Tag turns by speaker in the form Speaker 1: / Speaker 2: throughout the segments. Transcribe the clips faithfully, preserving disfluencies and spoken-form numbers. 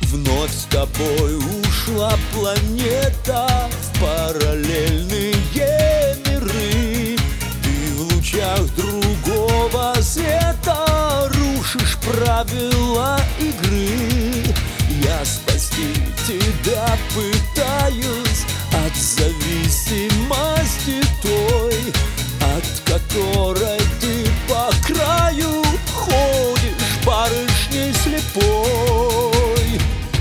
Speaker 1: Вновь с тобой ушла планета в параллельные миры. Ты в лучах другого света рушишь правила игры. Я спасти тебя пытаюсь от зависимости той, от которой ты по краю ходишь барышней слепой.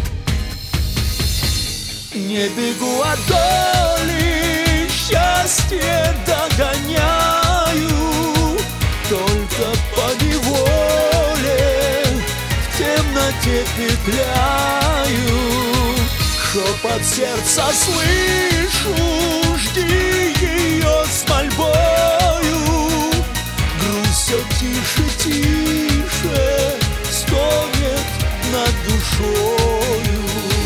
Speaker 1: Не бегу от доли, счастье догоняю, только поневоле в темноте петляю. Шепот сердца слышу, жди ее с мольбою. Грусть все тише, тише стонет над душою.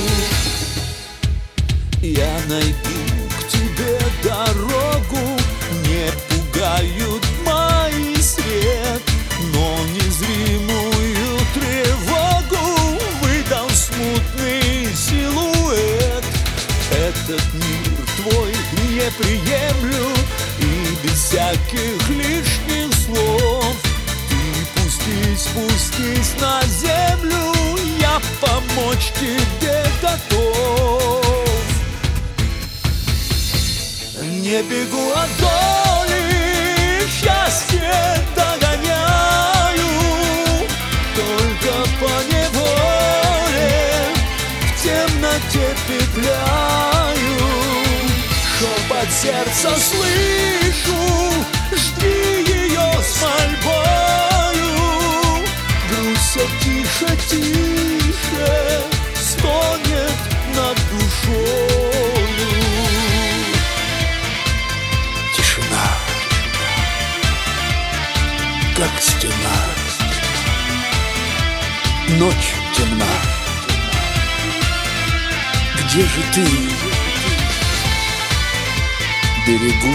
Speaker 1: Я найду к тебе дорогу, не пугают мои свет, но незримую тревогу выдал смутный силуэт. Этот мир твой не приемлю, и без всяких лишних слов ты пустись, спустись на землю, я помочь тебе готов. Не бегу от доли, счастье догоняю, только поневоле в темноте петляю. Шепот сердца слышу, жди ее с мольбою. Грусть все тише, тише стонет над душою. Тишина, как стена, ночь темна. Где же ты? Берегу,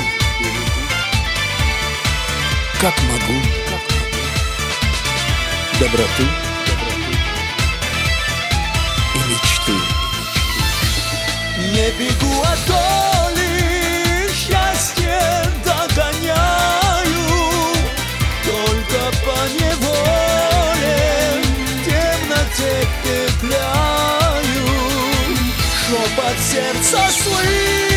Speaker 1: как могу, доброту и мечту. Не бегу от доли, счастье догоняю, только поневоле в темноте петляю. Шепот сердца слышу,